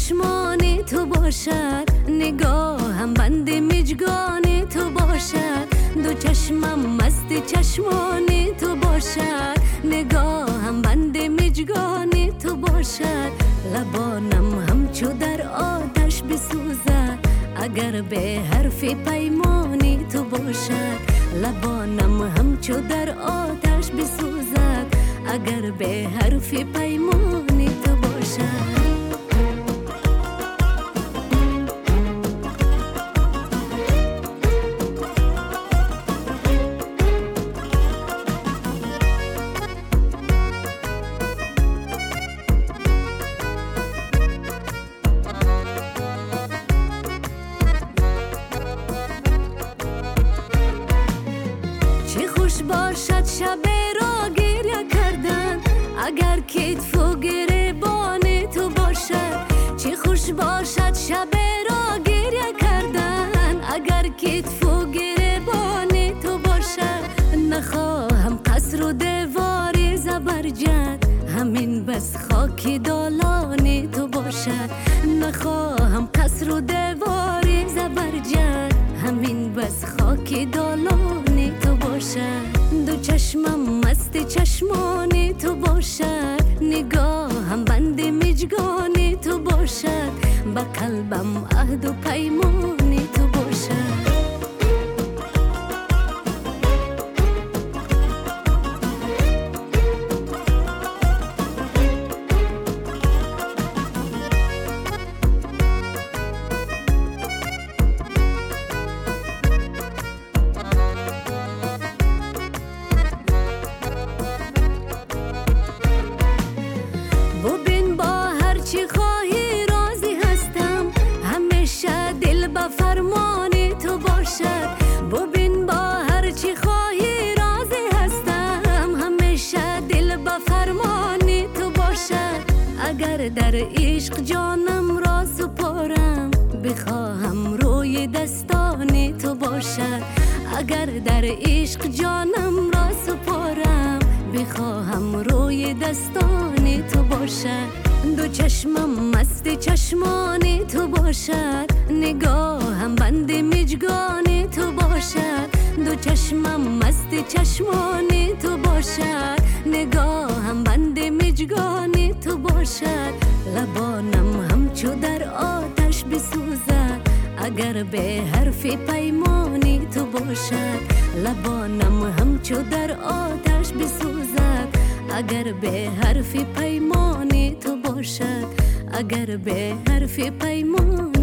چشمان تو باشد، نگاهم بند مژگان تو باشد. دو چشمم مست چشمان تو باشد، نگاهم بند مژگان تو باشد. لبانم همچو در آتش بسوزد، اگر به حرف پیمانی تو باشد. لبانم همچو در آتش بسوزد، اگر به حرف پیمانی تو باشد. چه خوش باشد شب را گریه کردن، اگر کتف و گریبان تو باشد. چه خوش باشد شب را گریه کردن، اگر کتف و گریبان تو باشد. نخواهم قصر و دیوار زبرجد، همین بس خاک دالان تو باشد. نخواهم قصر و دیوار زبرجد، همین بس خاک دالان تو باشد. دو چشمم مست چشمان تو باشد، نگاهم بند مژگان تو باشد. با قلبم عهد و پیمان تو باشد. ببین با هر چی خواهی راضی هستم، همیشه دل با فرمان تو باشد. ببین با هر چی خواهی راضی هستم، همیشه دل با فرمان تو باشد. اگر در عشق جانم را سپارم، بخواهم روی دستان تو باشد. اگر در عشق جانم را سپارم، بخواهم روی دستان تو باشد. دو چشمم مست چشمان تو باشد، نگاهم بند مژگان تو باشد. دو چشمم مست چشمان تو باشد، نگاهم بند مژگان تو باشد. لبانم همچو در آتش بسوزد، اگر به حرف پیمانی تو باشد. لبانم همچو در آتش بسوزد، اگر به حرف پیمانی تو باشد. اگر به حرف پیمانی